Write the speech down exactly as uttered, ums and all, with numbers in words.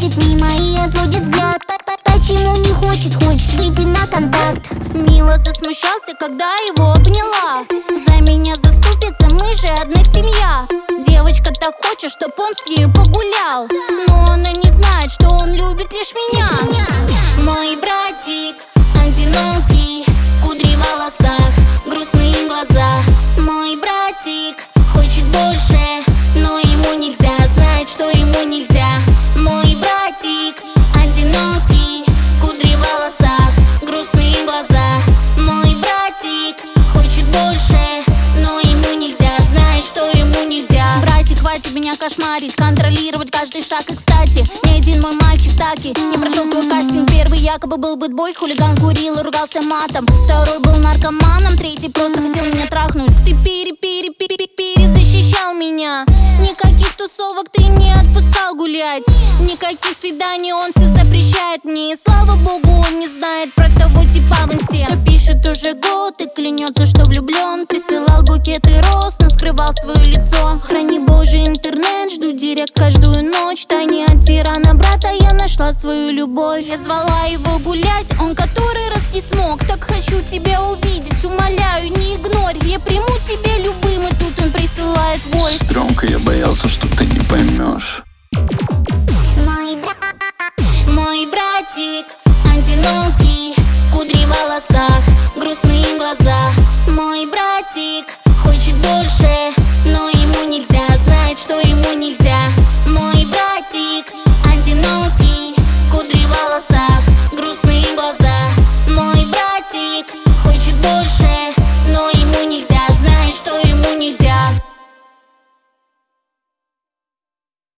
проходит мимо и отводит взгляд. Почему не хочет, хочет выйти на контакт? Мило засмущался, когда его обняла. За меня заступится, мы же одна семья. Девочка так хочет, чтоб он с нею погулял, но она не знает, что он любит лишь меня. Мой братик одинокий, кудри в волосах, грустные глаза. Мой братик хочет больше, но ему нельзя, знает, что ему нельзя. Мой братик одинокий, кудри в волосах, грустные глаза. Мой братик хочет больше, но ему нельзя, знает, что ему нельзя. Братик, хватит меня кошмарить, контролировать каждый шаг. И кстати, ни один мой мальчик таки не прошел твой кастинг. Первый якобы был бэтбой, хулиган, курил и ругался матом. Второй был наркоманом, третий просто хотел меня трахнуть. Ты пере-пере-пере-перезащищал меня. Никаких тусовок ты не отпускал гулять, никаких свиданий он все запрещает мне. И слава богу, он не знает про того типа в инсте, что пишет уже год и клянется, что влюблен. Присылал букеты роз, но скрывал свое лицо. Храни Боже интернет, жду директ каждую ночь. Тайне от тирана брата я нашла свою любовь. Я звала его гулять, он который раз не смог. Так хочу тебя увидеть, умоляю, не игнорь. Я приму тебя любым, и тут он присылает войс. Сестренка, я боялся, что ты не поймешь. Мой брат, мой братик одинокий, кудри в волосах, грустные глаза. Мой братик хочет больше,